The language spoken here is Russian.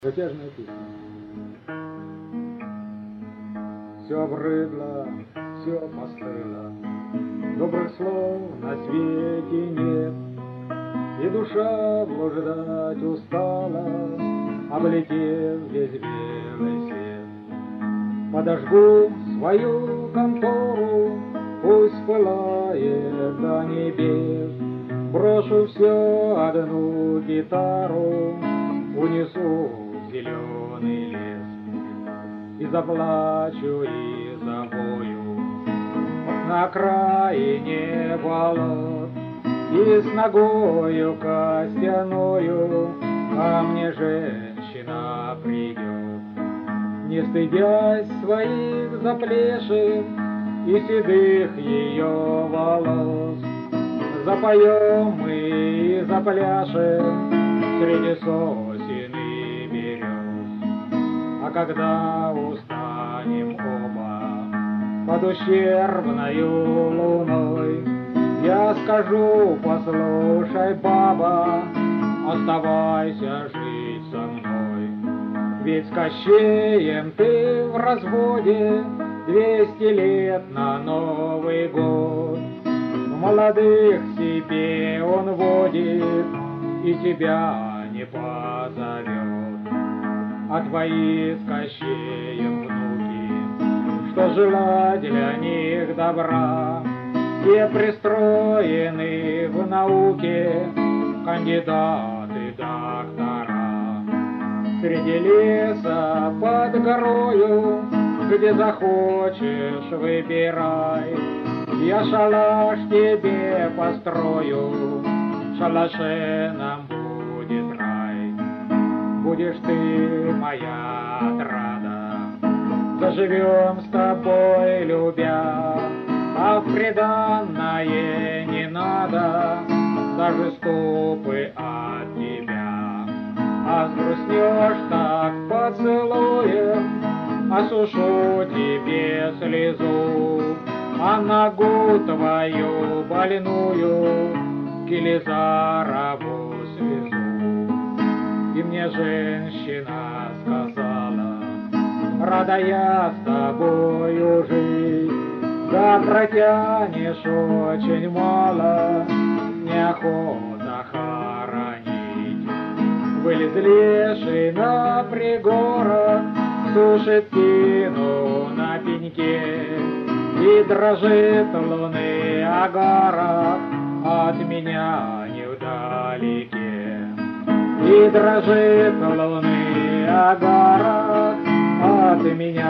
Протяжная песня. Все обрыдло, все постыло, добрых слов на свете нет, и душа блуждать устала, облетев весь белый свет. Подожгу свою контору, пусть пылает до небес, брошу все одну гитару, унесу в зеленый лес. И заплачу, и завою на окраине болот, и с ногою костяною ко мне женщина придет. Не стыдясь своих заплешин и седых ее волос, запоем мы и запляшем среди сосен и берез. А когда устанем оба под ущербною луной, я скажу: послушай, баба, оставайся жить со мной. Ведь с Кощеем ты в разводе 200 лет на Новый год. Молодых себе он водит и тебя не позовет. А твои с Кощеем внуки, что желать для них добра, все пристроены в науке, кандидаты, доктора. Среди леса под горою, где захочешь, выбирай, я шалаш тебе построю, в шалаше нам будет рай. Будешь ты моя отрада, заживем с тобой любя, а в приданное не надо даже стопы от тебя. А сгрустнешь так поцелуем, осушу тебе слезу, а ногу твою больную к Елизарову свезу. И мне женщина сказала: рада я с тобою жить, да протянешь очень мало, неохота хоронить. Вылез леший на пригорок, сушит тину на пеньке, и дрожит луны огарок от меня невдалеке. И дрожит луны огарок от меня